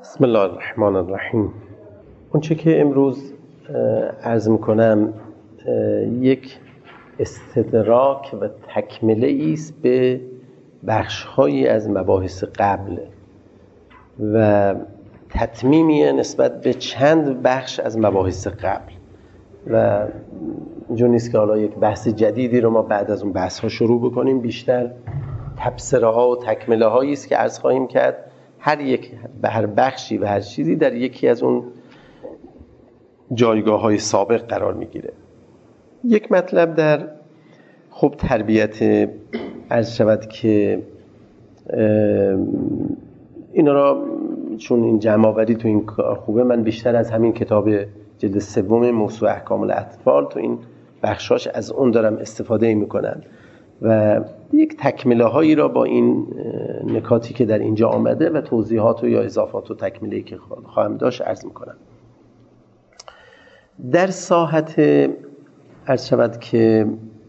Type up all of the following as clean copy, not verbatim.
بسم الله الرحمن الرحیم. اونچه که امروز عرض میکنم یک استدراک و تکمله است به بخش‌هایی از مباحث قبل و تتمیمی نسبت به چند بخش از مباحث قبل و اینجور نیست که حالا یک بحث جدیدی رو ما بعد از اون بحث ها شروع بکنیم. بیشتر تبصره ها و تکمله هایی است که عرض خواهیم کرد. هر بخشی و هر چیزی در یکی از اون جایگاه های سابق قرار میگیره. یک مطلب در تربیت عرض شود که اینا را چون این جمع آوری تو این کار خوبه، من بیشتر از همین کتاب جلد سوم موسوعه احکام الاطفال تو این بخشاش از اون دارم استفاده میکنم و یک تکمله هایی را با این نکاتی که در اینجا آمده و توضیحات و یا اضافات و تکمله‌ای که خواهم داشت عرض میکنم. در ساحت عرض شود که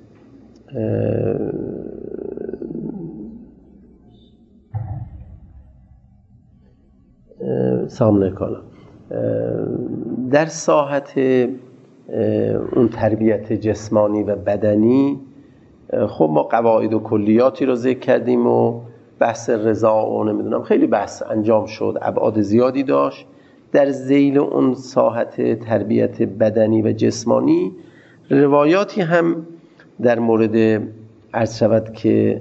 سامنه کالا در ساحت اون تربیت جسمانی و بدنی ما قواعد و کلیاتی رو ذکر کردیم و بحث رضا و نمیدونم خیلی بحث انجام شد، ابعاد زیادی داشت. در ذیل اون ساحت تربیت بدنی و جسمانی روایاتی هم در مورد عرض شود که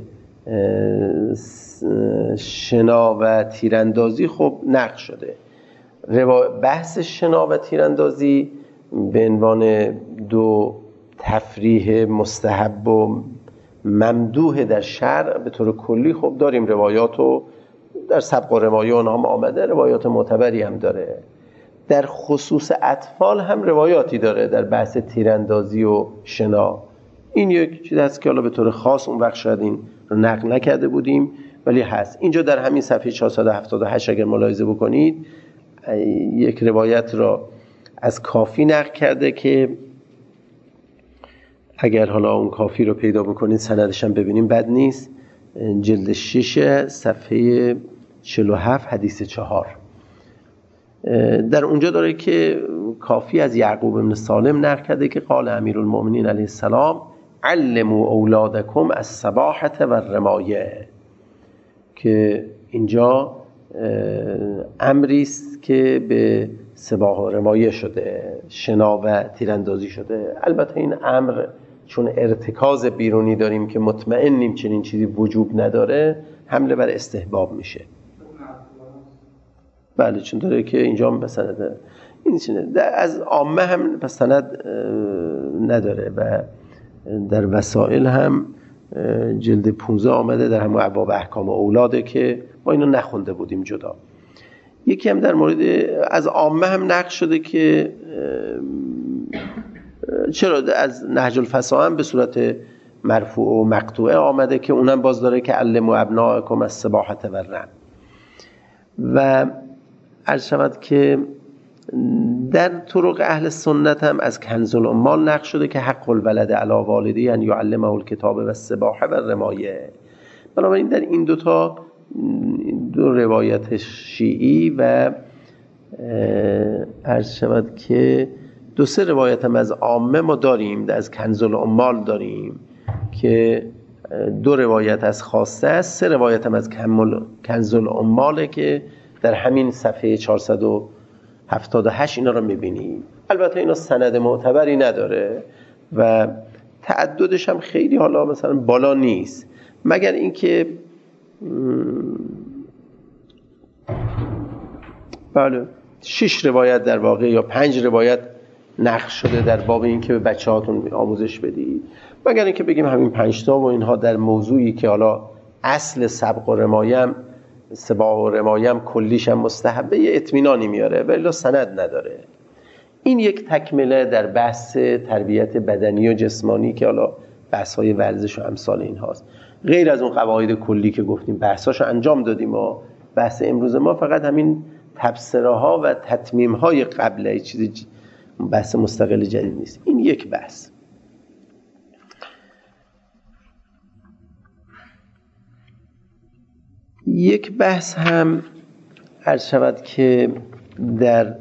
شنا و تیراندازی نقل شده. بحث شنا و تیراندازی به عنوان دو تفریح مستحب و ممدوح در شرع به طور کلی داریم روایات و در سبق و رمایه اونها هم آمده، روایات معتبری هم داره. در خصوص اطفال هم روایاتی داره در بحث تیراندازی و شنا. این یک چیز هست که حالا به طور خاص اون وقت شاید این رو نقل نکرده بودیم ولی هست. اینجا در همین صفحه 478 اگر ملاحظه بکنید یک روایت را از کافی نقل کرده که اگر حالا اون کافی رو پیدا بکنید سندش هم ببینیم بد نیست. جلد 6 صفحه 47 حدیث 4 در اونجا داره که کافی از یعقوب بن سالم نقل کرده که قال امیرالمؤمنین علیه السلام علموا اولادکم السباحة و الرمایه، که اینجا امری است که به سباحه و رمایه شده، شنا و تیراندازی شده. البته این امر چون ارتکاز بیرونی داریم که مطمئنیم چنین چیزی وجوب نداره، حمله بر استحباب میشه. بله، چون داره که اینجا هم بسنده این چنه از عامه هم بسند نداره و در وسائل هم جلد 15 آمده در همون ابواب احکام اولاده که ما اینو نخونده بودیم جدا. یکی هم در مورد از عامه هم نقل شده که چرا از نهج الفصاحه هم به صورت مرفوع و مقطوعه آمده که اونم باز داره که علموا ابناءکم السباحة و الرمي. و عرض شود که در طرق اهل سنت هم از کنز العمال نقل شده که حق الولد علی والده ان یعلمه الکتاب و السباحة و الرمایه. بنابراین در این دو روایت شیعی و عرض شود که 2-3 روایت هم از عامه ما داریم، از کنز العمال داریم که 2 روایت از خاصه است، 3 روایت هم از کنز العماله که در همین صفحه 478 اینا رو میبینیم. البته اینا سند معتبری نداره و تعددش هم خیلی حالا مثلا بالا نیست، مگر اینکه بله 6 روایت در واقع یا 5 روایت نقل شده در باب این که به بچه هاتون آموزش بدید، مگر اینکه بگیم همین 5 تا و اینها در موضوعی که حالا اصل سبق و رمایم سباق و رمایم کلیش هم مستحبه یه اطمینانی میاره ولی سند نداره. این یک تکمله در بحث تربیت بدنی و جسمانی که حالا بحث های ورزش و امثال این هاست. غیر از اون قواعد کلی که گفتیم بحثاشو انجام دادیم و بحث امروز ما فقط همین تبصره ها و تتمیم های قبله، چیزی بحث مستقل جدید نیست. این یک بحث. یک بحث هم عرض شود که در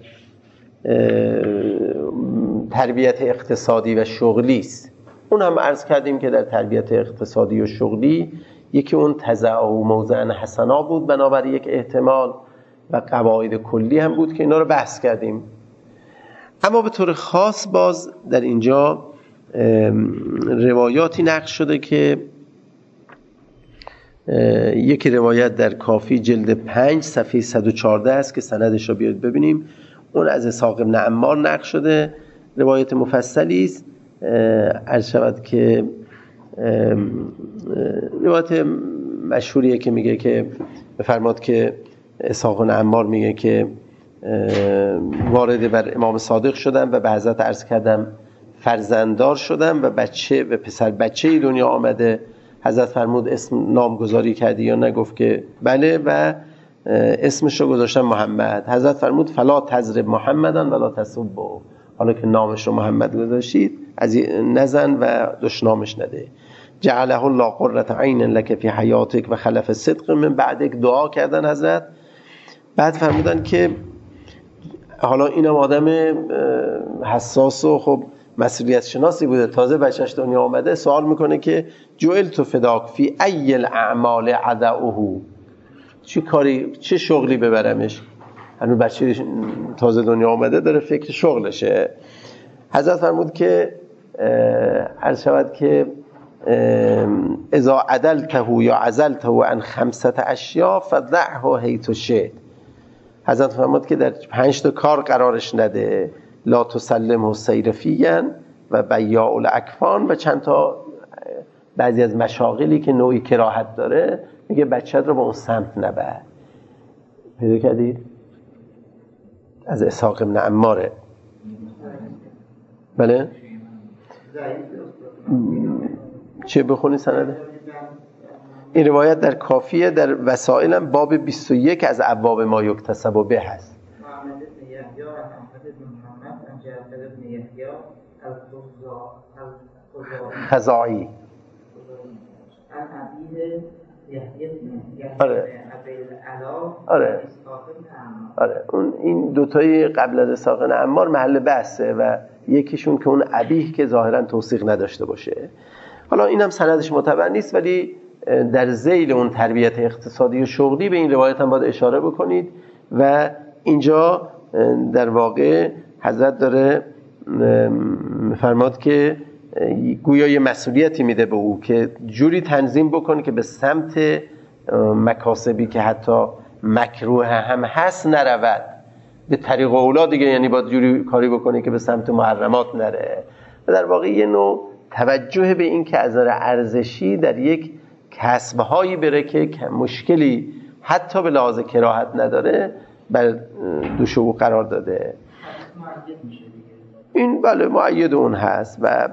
تربیت اقتصادی و شغلی است. اون هم عرض کردیم که در تربیت اقتصادی و شغلی یکی اون تضع موضعا حسنا بود بنابر یک احتمال و قواعد کلی هم بود که اینا رو بحث کردیم. اما به طور خاص باز در اینجا روایاتی نقل شده که یکی روایت در کافی جلد 5 صفحه 114 است که سندش رو بیارید ببینیم. اون از اسحاق بن عمار نقل شده، روایت مفصلی است. عرض شود که روایت مشهوریه که میگه که بفرماد که اسحاق بن عمار میگه که وارد بر امام صادق شدم و به حضرت عرض کردم فرزنددار شدم و بچه و پسر بچه‌ای دنیا آمده. حضرت فرمود اسم نامگذاری کردی یا نه؟ گفت که بله و اسمش رو گذاشتم محمد. حضرت فرمود فلا تضرب محمدن ولا تسبه، حالا که نامش رو محمد گذاشتید از نزن و دشنامش نده. جعله الله قرة عین لک فی حیاتک و خلف صدق من بعدک، دعا کردن حضرت. بعد فرمودن که حالا اینم آدم حساس و خب مسئولیت شناسی بوده، تازه بچهش دنیا آمده، سوال میکنه که جعلت فداک فی ای الاعمال عدعه، چه کاری چه شغلی ببرمش؟ هنوز بچه تازه دنیا آمده داره فکر شغلشه. حضرت فرمود که عرض شود که اذا عدلته یا عزلته عن 5 اشیاء فضعه حیث شئت. حضرت فرمود که در 5 تا کار قرارش نده، لا تسلمه سیرفیاً و بیاع الاکفان و چند تا بعضی از مشاغلی که نوعی کراهت داره، میگه بچت رو به اون سمت نبر. پیدا کردید؟ از اسحاق بن عماره. بله؟ چه بخونی سنده؟ این روایت در کافیه، در وسائل هم باب 21 از ابواب ما یکتسب به هست. خزاعی. آره اون این دوتای قبل از اسحاق بن عمار محل بحثه و یکیشون که اون ابیه که ظاهرا توثیق نداشته باشه. حالا اینم سندش معتبر نیست، ولی در ذیل اون تربیت اقتصادی و شغلی به این روایت هم باید اشاره بکنید و اینجا در واقع حضرت داره فرماد که گویا یه مسئولیتی میده به او که جوری تنظیم بکنه که به سمت مکاسبی که حتی مکروه هم هست نرود، به طریق اولا دیگه، یعنی باید جوری کاری بکنه که به سمت محرمات نره. و در واقع یه نوع توجه به این که از نظر ارزشی در یک کسب‌هایی بره که مشکلی حتی به لحاظ کراهت نداره بر دوش او قرار داده. این بله مؤید اون هست و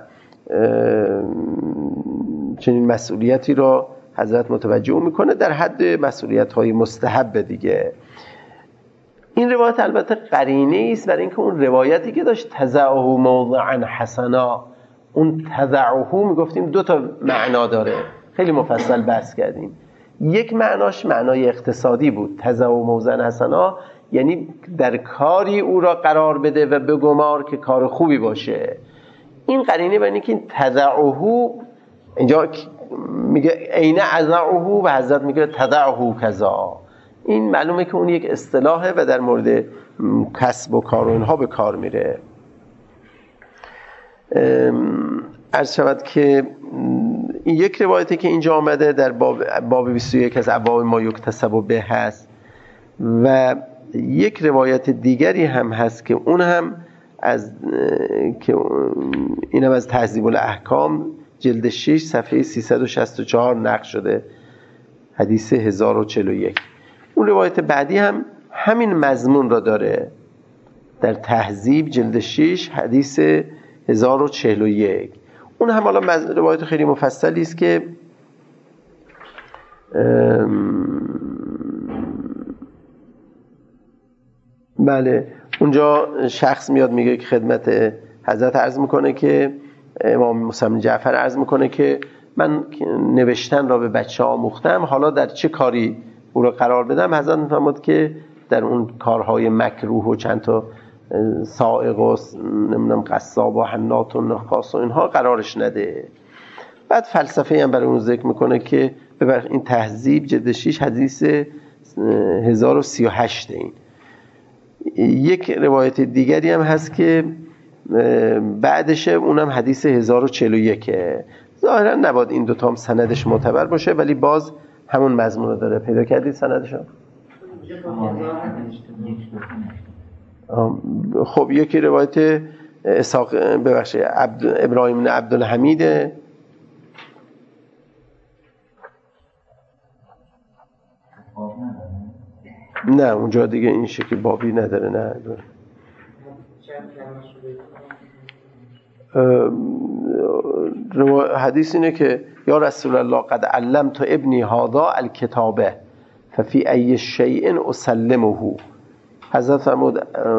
چنین مسئولیتی را حضرت متوجه میکنه در حد مسئولیت‌های مستحب دیگه. این روایت البته قرینه است برای اینکه اون روایتی که داشت تضعه موضعا حسنا، اون تضعه میگفتیم 2 تا معنا داره، خیلی مفصل بحث کردیم. یک معناش معنای اقتصادی بود، تضعه موضعا حسنا یعنی در کاری او را قرار بده و بگمار که کار خوبی باشه. این قرینه برای اینکه این تضعه اینجا میگه عین اضعه و حضرت میگه تضعه کذا، این معلومه که اون یک اصطلاحه و در مورد کسب و کار و اینها به کار میره. عرض شود که این یک روایتی که اینجا آمده در باب 21 از ابواب ما یکتسب به هست و یک روایت دیگری هم هست که اون هم از که اینم از تهذیب الاحکام جلد 6 صفحه 364 نقل شده، حدیث 1041. اون روایت بعدی هم همین مضمون را داره در تهذیب جلد 6 حدیث 1041. اون هم حالا روایت خیلی مفصلی است که بله اونجا شخص میاد میگه که خدمت حضرت عرض میکنه که امام موسی بن جعفر عرض میکنه که من نوشتن را به بچه آموختم، حالا در چه کاری او را قرار بدم؟ حضرت میفرماد که در اون کارهای مکروه و چند تا سائق و نمیدونم قصاب و حناط و نخاس و اینها قرارش نده. بعد فلسفه هم برای اون ذکر میکنه که این تهذیب جلد 6 حدیث 1038 این. یک روایت دیگری هم هست که بعدش، اونم حدیث 1041. ظاهرا نباید این دوتا هم سندش معتبر باشه، ولی باز همون مضمون رو داره. پیدا کردید سندشو؟ خب یکی روایت ابراهیم بن عبدالحمید، نه اونجا دیگه این شکل بابی نداره. نه حدیث اینه که یا رسول الله قد علمت ابنی هذا الکتابه ففی ای شیء اسلمه. حضرت فرمود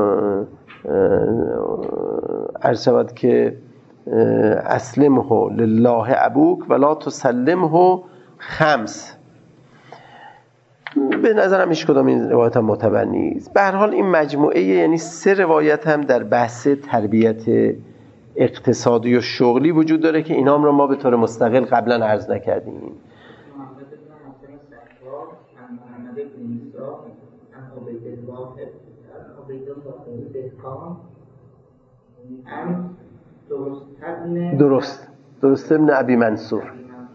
عرض شود که اسلمه لله ابوک ولا تسلمه خمس. به نظرم هیچ کدام این روایت هم معتبر نیست. به هر حال این مجموعه، یعنی 3 روایت هم در بحث تربیت اقتصادی و شغلی وجود داره که اینا هم رو ما به طور مستقل قبلا عرض نکردیم. درست ابن ابی منصور.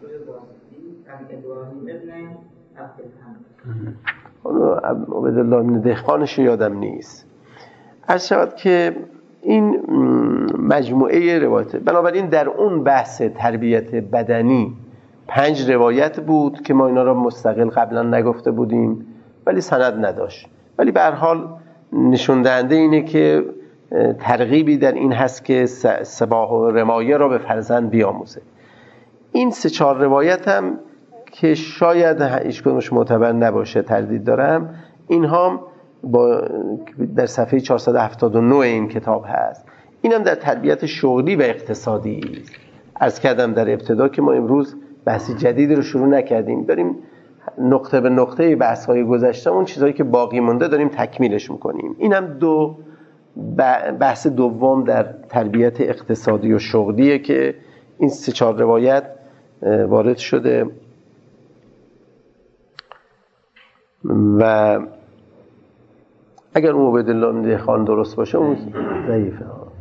عبدالله بن دهقانش یادم نیست. عرض شود که این مجموعه روایت، بنابراین در اون بحث تربیت بدنی 5 روایت بود که ما اینا را مستقل قبلا نگفته بودیم ولی سند نداشت، ولی به هر حال نشون دهنده اینه که ترغیبی در این هست که سباح و رمایه را به فرزند بیاموزه. این 3-4 روایت هم که شاید هیچ کدومش معتبر نباشه، تردید دارم، اینها در صفحه 479 این کتاب هست. اینم در تربیت شغلی و اقتصادی است. عرض کردم در ابتدا که ما امروز بحث جدیدی رو شروع نکردیم، داریم نقطه به نقطه بحث‌های گذشته اون چیزایی که باقی مونده داریم تکمیلش می‌کنیم. اینم بحث دوم در تربیت اقتصادی و شغلیه که این 3-4 روایت وارد شده و اگر اون عبدالله بن دهقان درست باشه اون ضعیفه.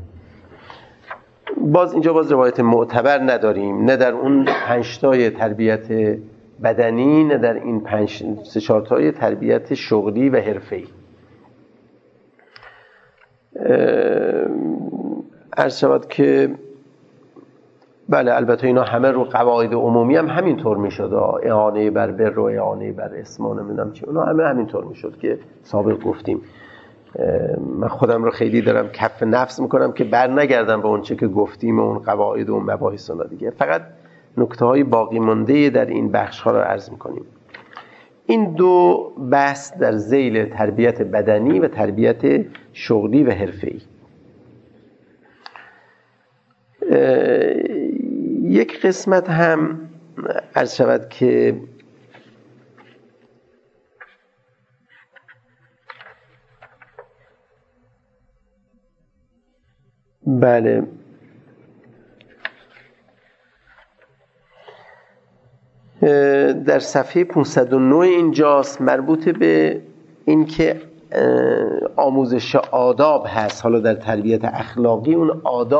باز اینجا روایت معتبر نداریم، نه در اون 5 تای تربیت بدنی، نه در این 3-4 تای تربیت شغلی و حرفه‌ای. عرض شود که بله، البته اینا همه رو قواعد عمومی هم همینطور میشد، اعانه بر بر و اعانه بر اسم و نمیدونم چی، اونا همه همینطور میشد که سابق گفتیم. من خودم رو خیلی دارم کف نفس میکنم که بر نگردم به اون چه که گفتیم و اون قواعد و اون مباحث اونا دیگه، فقط نکته های باقی مانده در این بخش ها رو عرض میکنیم. این 2 بحث در ذیل تربیت بدنی و تربیت شغلی و حرفه‌ای. یک قسمت هم عرض شود که بله در صفحه 509 اینجاست، مربوط به این که آموزش آداب هست. حالا در تربیت اخلاقی اون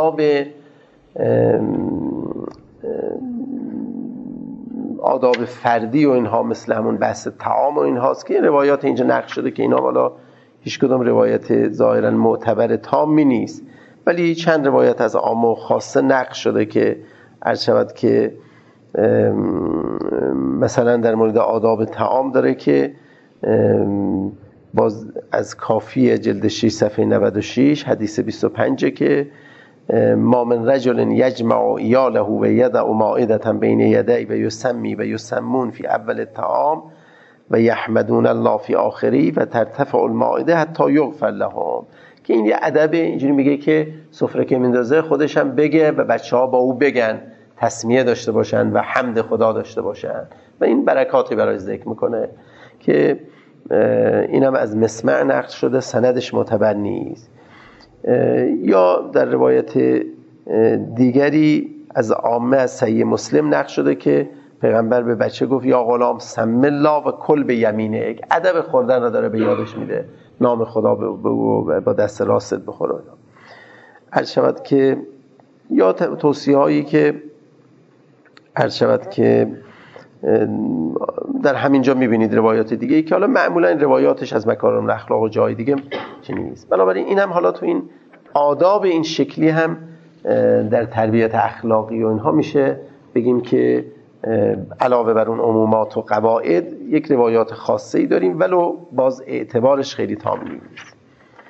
آداب فردی و اینها مثل همون بحث طعام و اینهاست که روایات اینجا نقل شده که اینا والا هیچ کدوم روایت ظاهرا معتبر تامی نیست، ولی چند روایت از عام و خاصه نقل شده که عرض شود که مثلا در مورد آداب طعام داره که باز از کافی جلد 6 صفحه 96 حدیث 25 که ما من رجل یجمع یاله و یدع مائدة بین یدی و یسمی و یسمون فی اول الطعام و یحمدون الله فی آخری و ترتفع المائده حتی یغفر لهم، که این یه ادب. اینجوری میگه که سفره که میندازه خودش هم بگه و بچه‌ها با او بگن، تسمیه داشته باشن و حمد خدا داشته باشن، و این برکاتی برای ذکر میکنه که اینم از مسمع نقل شده، سندش معتبر نیست. یا در روایت دیگری از عامه از صحیح مسلم نقل شده که پیغمبر به بچه گفت یا غلام سم الله و کل به یمینک. ادب خوردن را داره به یادش میده، نام خدا با دست راست بخوره. عرض شود که یا توصیه هایی که عرض شود که در همینجا میبینید روایات دیگه ای که حالا معمولا این روایاتش از مکارم الاخلاق و جای دیگه چنین نیست. بنابراین این هم حالا تو این آداب این شکلی هم در تربیت اخلاقی و اینها میشه بگیم که علاوه بر اون عمومات و قواعد یک روایات خاصه ای داریم، ولو باز اعتبارش خیلی تام نیست.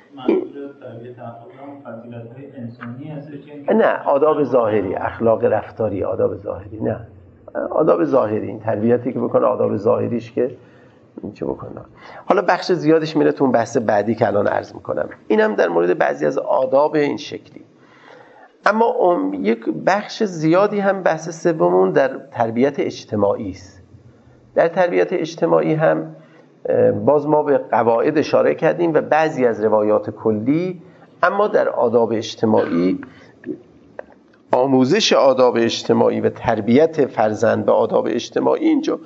نه آداب ظاهری، اخلاق رفتاری، آداب ظاهری، نه آداب ظاهری، این تربیتی که بکنه آداب ظاهریش که چه بکنه. حالا بخش زیادش میره تو اون بحث بعدی که الان عرض میکنم، اینم در مورد بعضی از آداب این شکلی. اما یک بخش زیادی هم بحث سومون در تربیت اجتماعی است. در تربیت اجتماعی هم باز ما به قواعد اشاره کردیم و بعضی از روایات کلی، اما در آداب اجتماعی، آموزش آداب اجتماعی و تربیت فرزند به آداب اجتماعی، اینجا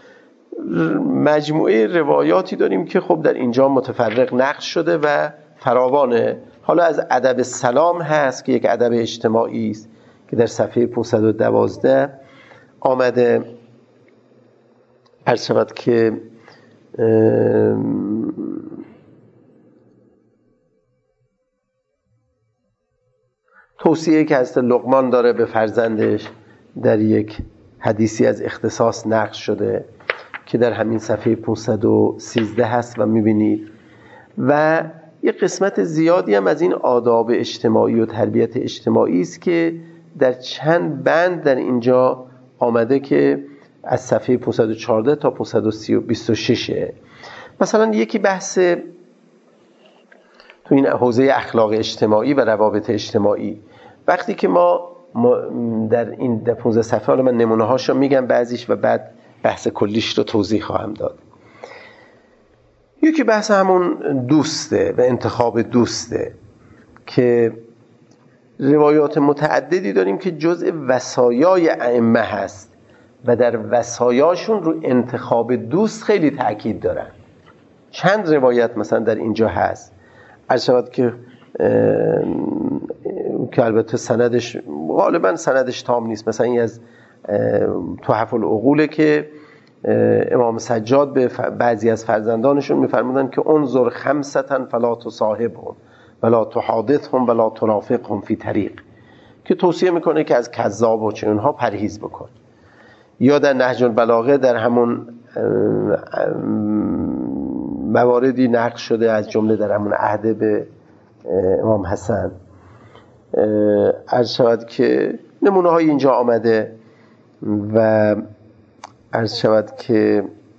مجموعه روایاتی داریم که خب در اینجا متفرق نقل شده و فراوانه. حالا از ادب سلام هست که یک ادب اجتماعی است که در صفحه 512 آمده. عرض شود که توصیه که حضرت لقمان داره به فرزندش در یک حدیثی از اختصاص نقل شده که در همین صفحه 513 هست و میبینید. و یک قسمت زیادی هم از این آداب اجتماعی و تربیت اجتماعی است که در چند بند در اینجا آمده که از صفحه 514 تا 526. مثلا یکی بحث تو این حوزه اخلاق اجتماعی و روابط اجتماعی، وقتی که ما در این 15 صفحه، حالا من نمونه هاشو میگم بعضیش و بعد بحث کلیش رو توضیح خواهم داد. یکی بحث همون دوسته و انتخاب دوسته که روایات متعددی داریم که جزء وصایای ائمه هست و در وصایاشون رو انتخاب دوست خیلی تأکید دارن. چند روایت مثلا در اینجا هست، عرض شود که البته سندش غالبا سندش تام نیست. مثلا این از تحف العقوله که امام سجاد به بعضی از فرزندانشون میفرمودن که انظر خمسة فلا تصاحبهم ولا تحادثهم ولا ترافقهم فی طریق، که توصیه میکنه که از کذاب و چه اونها پرهیز بکن. یا در نهج البلاغه در همون مواردی نقل شده، از جمله در همون عهد به امام حسن، عرض شود که نمونه های اینجا آمده. و عرض شود که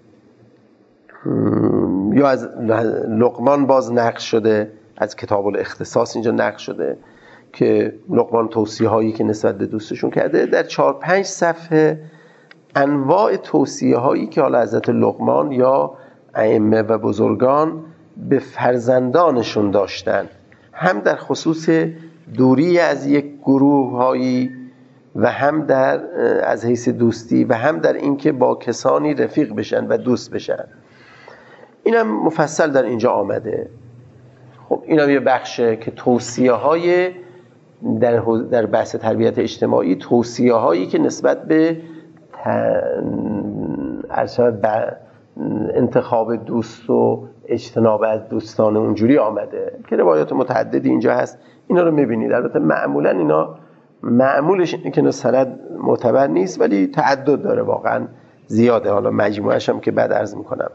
یا از لقمان باز نقل شده، از کتاب الاختصاص اینجا نقل شده که لقمان توصیه هایی که نسبت به دوستشون کرده. در 4-5 صفحه انواع توصیه هایی که حالا حضرت لقمان یا ائمه و بزرگان به فرزندانشون داشتن، هم در خصوص دوری از یک گروه هایی و هم در از حیث دوستی و هم در اینکه با کسانی رفیق بشن و دوست بشن. اینم مفصل در اینجا آمده. خب اینم یه بخشه که توصیه های در بحث تربیت اجتماعی، توصیه هایی که نسبت به انتخاب دوست و اجتناب از دوستان اونجوری آمده که روایات متعددی اینجا هست. اینا رو میبینید. البته معمولا اینا معمولش اینه که سند معتبر نیست، ولی تعدد داره، واقعا زیاده. حالا مجموعش هم که بعد عرض میکنم.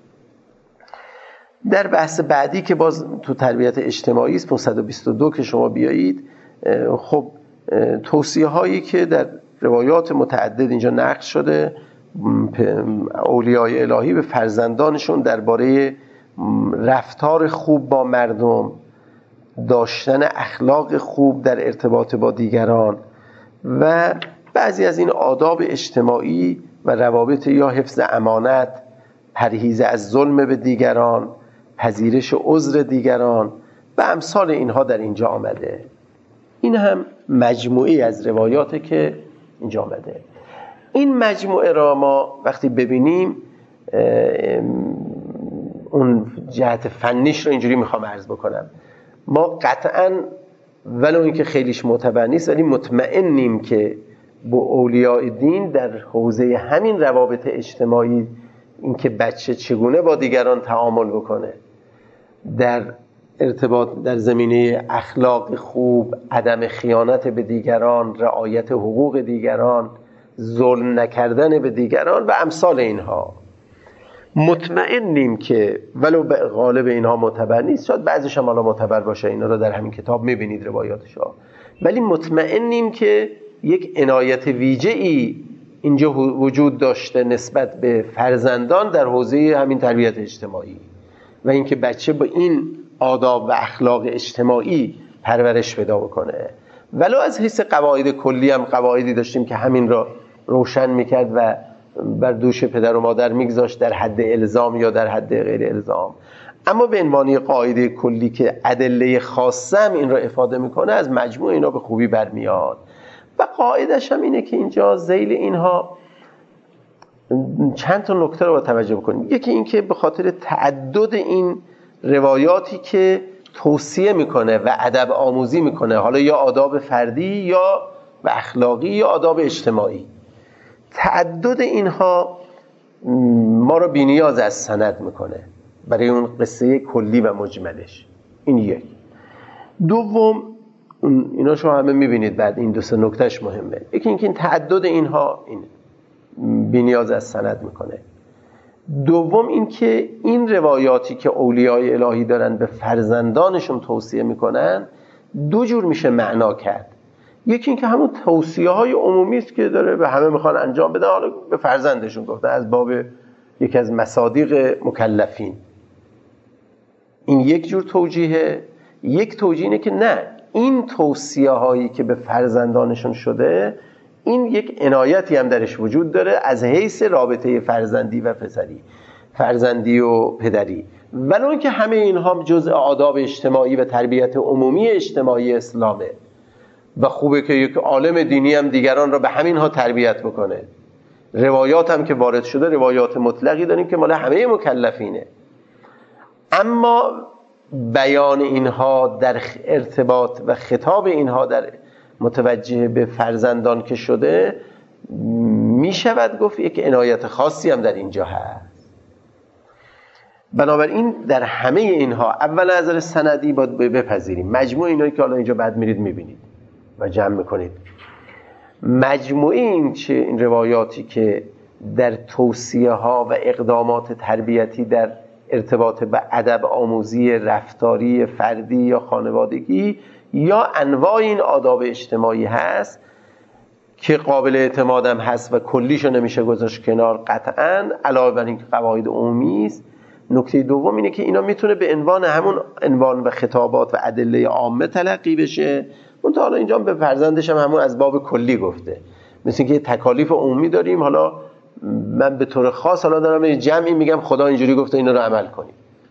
در بحث بعدی که باز تو تربیت اجتماعی است، 522 که شما بیایید، خب توصیه هایی که در روایات متعدد اینجا نقل شده، اولیای الهی به فرزندانشون درباره رفتار خوب با مردم، داشتن اخلاق خوب در ارتباط با دیگران و بعضی از این آداب اجتماعی و روابط، یا حفظ امانت پرهیز از ظلم به دیگران، پذیرش عذر دیگران و امثال اینها در اینجا آمده. این هم مجموعی از روایاته که اینجا آمده. این مجموعه را ما وقتی ببینیم اون جهت فنیش رو اینجوری میخوام عرض بکنم. ما قطعاً ولو اینکه خیلیش معتبر نیست ولی مطمئنیم که با اولیاء دین در حوزه همین روابط اجتماعی، اینکه بچه چگونه با دیگران تعامل بکنه، در ارتباط در زمینه اخلاق خوب، عدم خیانت به دیگران، رعایت حقوق دیگران، ظلم نکردن به دیگران و امثال اینها، مطمئنیم که ولو به غالب اینها معتبر نیست، شاید بعضیش هم حالا معتبر باشه، اینا رو در همین کتاب میبینید روایاتشا، ولی مطمئنیم که یک عنایت ویژه‌ای اینجا وجود داشته نسبت به فرزندان در حوزه همین تربیت اجتماعی و اینکه بچه با این آداب و اخلاق اجتماعی پرورش پیدا بکنه. ولو از حیث قواعد کلی هم قواعدی داشتیم که همین را روشن میکرد و بر دوش پدر و مادر میگذاشت در حد الزام یا در حد غیر الزام، اما به عنوان قاعده کلی که ادله خاصه هم این را افاده میکنه از مجموع اینا به خوبی برمیاد. و قاعدش هم اینه که اینجا ذیل اینها چند تا نکته رو با توجه بکنیم. یکی این که به خاطر تعدد این روایاتی که توصیه میکنه و ادب آموزی میکنه، حالا یا آداب فردی یا و اخلاقی یا آداب اجتماعی، تعدد اینها ما رو بی‌نیاز از سند میکنه برای اون قصه کلی و مجملش. این یک. دوم، اینا شما همه میبینید بعد این دو سه نکتهش مهمه. یکی اینکه این تعدد اینها این بی‌نیاز از سند میکنه. دوم اینکه این روایاتی که اولیای الهی دارن به فرزندانشون توصیه میکنن دو جور میشه معنا کرد. یکی اینکه همون توصیه های عمومی است که داره به همه میخوان انجام بدن، حالا به فرزندشون گفته از باب یکی از مصادیق مکلفین. این یک جور توجیهه. یک توجیه اینه که نه، این توصیه هایی که به فرزندانشون شده این یک عنایتی هم درش وجود داره از حیث رابطه فرزندی و پسری، فرزندی و پدری، ولو اینکه همه اینها جزء آداب اجتماعی و تربیت عمومی اجتماعی اسلامه و خوبه که یک عالم دینی هم دیگران را به همین ها تربیت بکنه. روایات هم که وارد شده روایات مطلقی داریم که مال همه مکلفینه، اما بیان اینها در ارتباط و خطاب اینها در متوجه به فرزندان که شده می شود گفت یک عنایت خاصی هم در اینجا هست. بنابراین در همه اینها اول از نظر سندی باید بپذیریم مجموع اینایی که حالا اینجا بعد میرید میبینید و جمع میکنید، مجموعه این روایاتی که در توصیه ها و اقدامات تربیتی در ارتباط به ادب آموزی رفتاری فردی یا خانوادگی یا انواع این آداب اجتماعی هست که قابل اعتمادم هست و کلیشو نمیشه گذاشت کنار قطعاً، علاوه بر این قواعد عمومی است. نکته دوم اینه که اینا میتونه به عنوان همون عنوان و خطابات و ادله عامه تلقی بشه. اون تا حالا اینجا به فرزندش هم همون از باب کلی گفته، مثل اینکه تکالیف عمومی داریم، حالا من به طور خاص حالا دارم یه جمعی میگم خدا اینجوری گفته اینا رو عمل کنیم.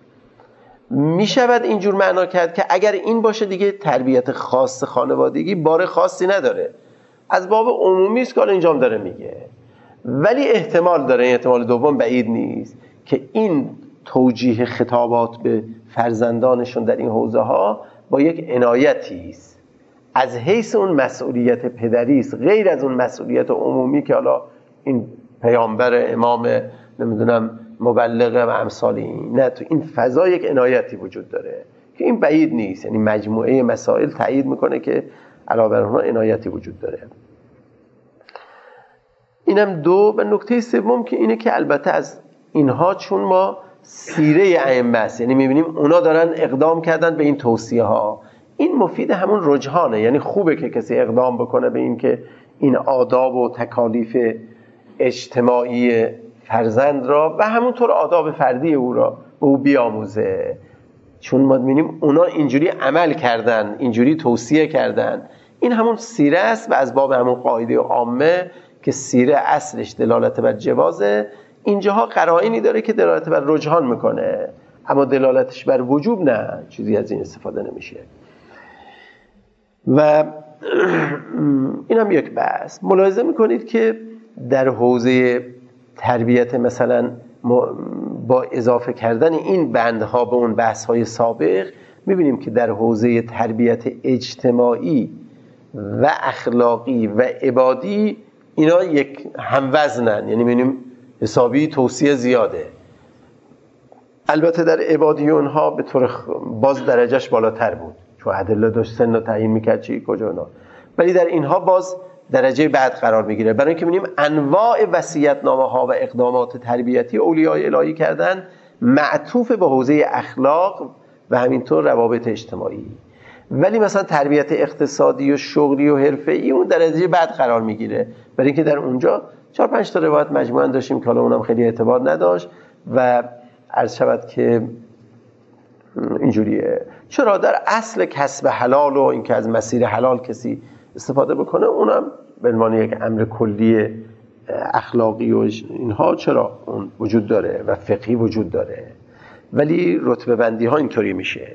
میشود اینجور معنا کرد که اگر این باشه دیگه تربیت خاص خانوادگی بار خاصی نداره، از باب عمومی است که حالا اینجا هم داره میگه، ولی احتمال داره، این احتمال دوم بعید نیست که این توجیه خطابات به فرزندانشون در این حوزه ها با یک عنایتی است از حیث اون مسئولیت پدری است، غیر از اون مسئولیت عمومی که حالا این پیامبر امام نمیدونم مبلغ و امثال این. نه، تو این فضا یک عنایتی وجود داره که این بعید نیست، یعنی مجموعه مسائل تایید میکنه که علاوه بر اونها عنایتی وجود داره. اینم دو. و نکته سوم که اینه که البته از اینها چون ما سیره ائمه است، یعنی میبینیم اونا دارن اقدام کردن به این توصیه ها، این مفید همون رجحانه، یعنی خوبه که کسی اقدام بکنه به این که این آداب و تکالیف اجتماعی فرزند را و همونطور آداب فردی او را به او بیاموزه، چون ما می‌بینیم اونا اینجوری عمل کردن، اینجوری توصیه کردن. این همون سیره است و از باب همون قاعده عامه که سیره اصلش دلالت بر جوازه، اینجاها قرائنی داره که دلالت بر رجحان میکنه، اما دلالتش بر وجوب نه، چیزی از این استفاده نمیشه. و این هم یک بحث. ملاحظه میکنید که در حوزه تربیت مثلا با اضافه کردن این بندها به اون بحث‌های سابق میبینیم که در حوزه تربیت اجتماعی و اخلاقی و عبادی اینا یک هموزنن، یعنی میبینیم حسابی توصیه زیاده. البته در عبادی اونها به طور باز درجهش بالاتر بود، چون ادله داشت سن رو تعیین میکرد چی کجا اونا، ولی در اینها باز درجه بعد قرار میگیره، برای اینکه می‌بینیم انواع وصیت‌نامه ها و اقدامات تربیتی اولیای الهی کردن معطوف به حوزه اخلاق و همینطور روابط اجتماعی. ولی مثلا تربیت اقتصادی و شغلی و حرفه‌ای اون درجه بعد قرار میگیره، برای اینکه در اونجا 4-5 تا روایت مجموعاً داشتیم که حالا اونم خیلی اعتبار نداشت و عرض شود که اینجوریه. چرا در اصل کسب حلال و اینکه از مسیر حلال کسی استفاده بکنه اونم به عنوان یک امر کلی اخلاقی و اینها چرا اون وجود داره و فقهی وجود داره، ولی رتبه بندی ها اینطوری میشه.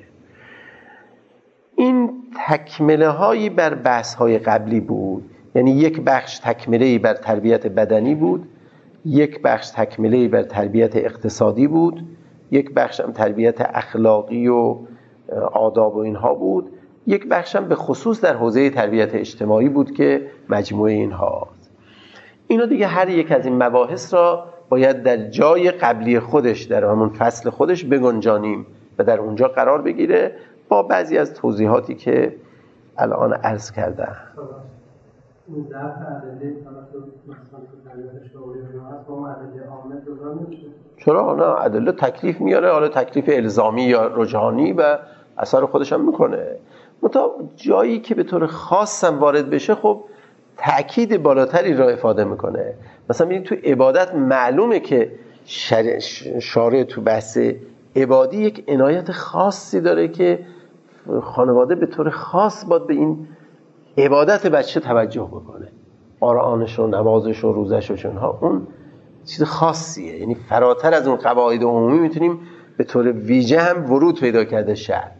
این تکمله هایی بر بحث های قبلی بود، یعنی یک بخش تکمله بر تربیت بدنی بود، یک بخش تکمله بر تربیت اقتصادی بود، یک بخش هم تربیت اخلاقی و آداب و اینها بود، یک بخش هم به خصوص در حوزه تربیت اجتماعی بود که مجموعه اینهاست. اینا دیگه هر یک از این مباحث را باید در جای قبلی خودش، در همون فصل خودش بگنجانیم و در اونجا قرار بگیره با بعضی از توضیحاتی که الان عرض کردم. این ضعف ادله مثلا تربیت شعوری هست با ادله عامه جدا نمیشه؟ چرا؟ نه، ادله تکلیف میاره، حالا تکلیف الزامی یا رجحانی و اثر خودش هم میکنه. متا جایی که به طور خاص هم وارد بشه خب تأکید بالاتری را افاده میکنه. مثلا ببینید تو عبادت معلومه که شارع تو بحث عبادی یک عنایت خاصی داره که خانواده به طور خاص باید به این عبادت بچه توجه بکنه، قرآنش و نمازش و روزش و شونها، اون چیز خاصیه، یعنی فراتر از اون قواعد عمومی میتونیم به طور ویژه هم ورود پیدا کرده شد.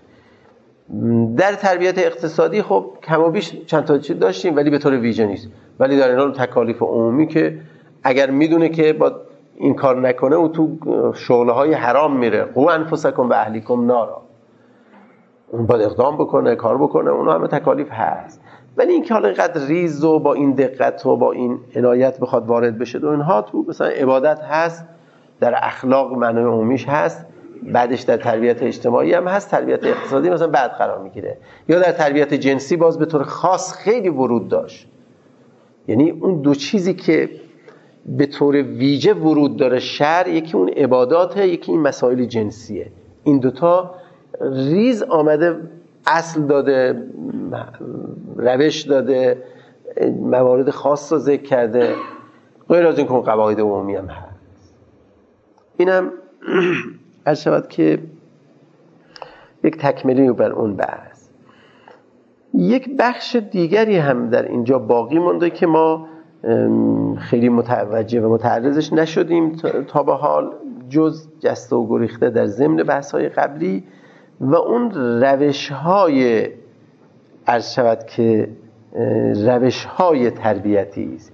در تربیت اقتصادی خب کم و بیش چند تا چیز داشتیم ولی به طور ویژه نیست، ولی در این حال تکالیف عمومی که اگر میدونه که با این کار نکنه او تو شغلهای حرام میره، قوا انفسکم و اهلیکم نارا، اون باید اقدام بکنه، کار بکنه، اون همه تکالیف هست. ولی این که حالا اینقدر ریز و با این دقت و با این عنایت بخواد وارد بشه و اینها تو مثلا عبادت هست، در اخلاق معنای عمومیش هست، بعدش در تربیت اجتماعی هم هست، تربیت اقتصادی مثلا بعد قرار میگیره، یا در تربیت جنسی باز به طور خاص خیلی ورود داشت. یعنی اون دو چیزی که به طور ویژه ورود داره شرع، یکی اون عباداته، یکی این مسائل جنسیه. این دوتا ریز آمده، اصل داده، روش داده، موارد خاص رو ذکر کرده، غیر از این که قواعد عمومی هم هست. اینم عرض شود که یک تکملی بر اون بحث. یک بخش دیگری هم در اینجا باقی مونده که ما خیلی متوجه و متعرضش نشدیم تا به حال، جز جسته و گریخته در ضمن بحث‌های قبلی، و اون روش‌های عرض شود که روش‌های تربیتی است.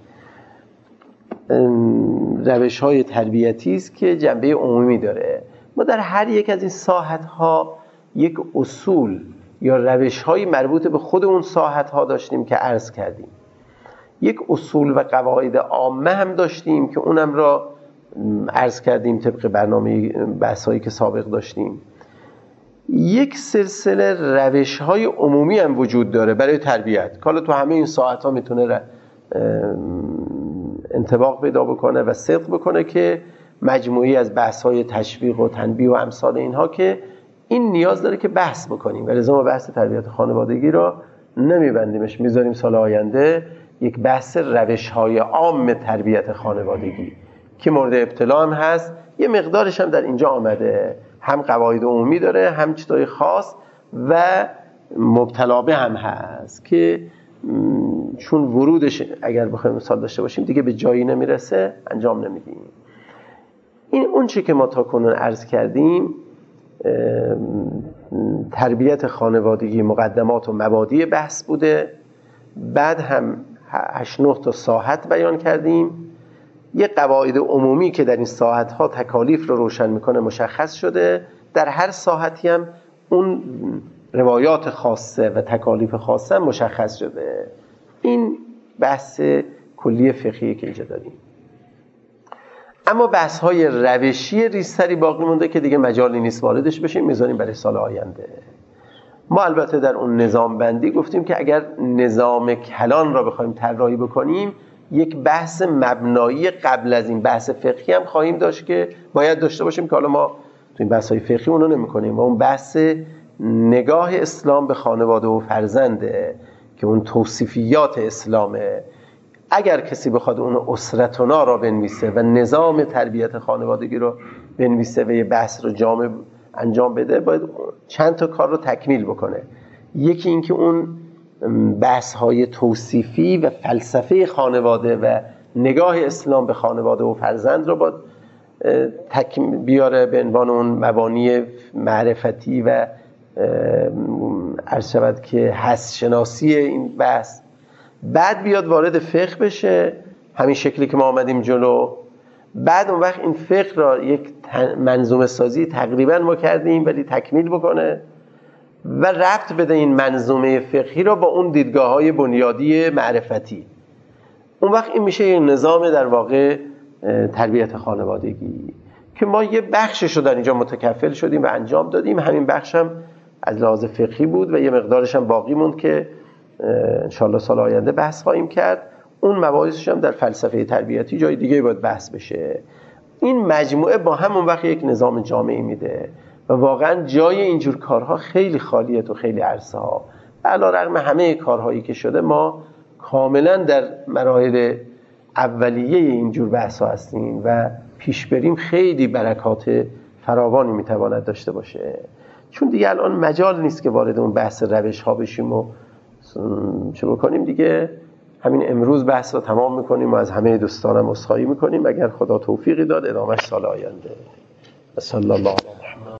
روش‌های تربیتی است که جنبه عمومی داره. ما در هر یک از این ساحت‌ها یک اصول یا روش‌های مربوط به خود اون ساحت‌ها داشتیم که عرض کردیم. یک اصول و قواعد عامه هم داشتیم که اونم را عرض کردیم طبق برنامه بحث‌هایی که سابق داشتیم. یک سلسله روش‌های عمومی هم وجود داره برای تربیت که حالا تو همه این ساعت‌ها میتونه انطباق پیدا بکنه و صدق بکنه، که مجموعی از بحث‌های تشویق و تنبیه و امثال اینها که این نیاز داره که بحث بکنیم و لذا ما بحث تربیت خانوادگی را نمیبندیمش، میذاریم سال آینده یک بحث روش‌های عام تربیت خانوادگی که مورد ابتلا هم هست، یه مقدارش هم در اینجا آمده، هم قواعد عمومی داره، هم چیزای خاص و مبتلا به هم هست که چون ورودش اگر بخوایم مثال داشته باشیم دیگه به جایی نمیرسه، انجام نمیدیم. این اون چی که ما تا کنون عرض کردیم، تربیت خانوادگی مقدمات و مبادی بحث بوده. بعد هم 8-9 تا ساحت بیان کردیم. یه قواعد عمومی که در این ساحت‌ها تکالیف رو روشن میکنه مشخص شده. در هر ساحتی هم اون روایات خاصه و تکالیف خاصه مشخص شده. این بحث کلی فقهی که اینجا داریم. اما بحث‌های روشی ریزتری باقی مونده که دیگه مجالی نیست واردش بشیم، میذاریم برای سال آینده. ما البته در اون نظام بندی گفتیم که اگر نظام کلان را بخوایم طراحی بکنیم، یک بحث مبنایی قبل از این بحث فقهی هم خواهیم داشت که باید داشته باشیم، که حالا ما تو این بحث‌های فقهی اونو نمی‌کنیم. و اون بحث نگاه اسلام به خانواده و فرزنده که اون توصیفیات اسلامه. اگر کسی بخواد اون اسرتنا را بنویسه و نظام تربیت خانوادگی رو بنویسه و یه بحث رو جامع انجام بده، باید چند تا کار رو تکمیل بکنه. یکی این که اون بحث‌های توصیفی و فلسفه خانواده و نگاه اسلام به خانواده و فرزند رو باید بیاره به عنوان اون مبانی معرفتی و عرض شود که حس شناسی این بحث. بعد بیاد وارد فقه بشه، همین شکلی که ما آمدیم جلو. بعد اون وقت این فقه را یک منظومه سازی تقریبا ما کردیم ولی تکمیل بکنه و ربط بده این منظومه فقهی را با اون دیدگاه‌های بنیادی معرفتی. اون وقت این میشه یک نظام در واقع تربیت خانوادگی که ما یه بخشش رو در اینجا متکفل شدیم و انجام دادیم. همین بخش هم از لحاظ فقهی بود و یه مقدارش هم باقی موند که انشالله سال آینده بحث خواهیم کرد. اون مباحثش هم در فلسفه تربیتی جای دیگه باید بحث بشه. این مجموعه با همون وقت یک نظام جامعی میده و واقعا جای اینجور کارها خیلی خالیه تو خیلی عرصه ها. علی‌رغم همه کارهایی که شده، ما کاملا در مراحل اولیه اینجور بحث ها هستیم و پیش بریم خیلی برکات فراوانی میتواند داشته باشه. چون دیگه الان مجال نیست که وارد اون بحث روش ها بشیم و چه بکنیم. دیگه همین امروز بحث رو تمام میکنیم و از همه دوستانم عذرخواهی میکنیم. اگر خدا توفیقی داد ادامهش سال آینده. صلی الله علیه و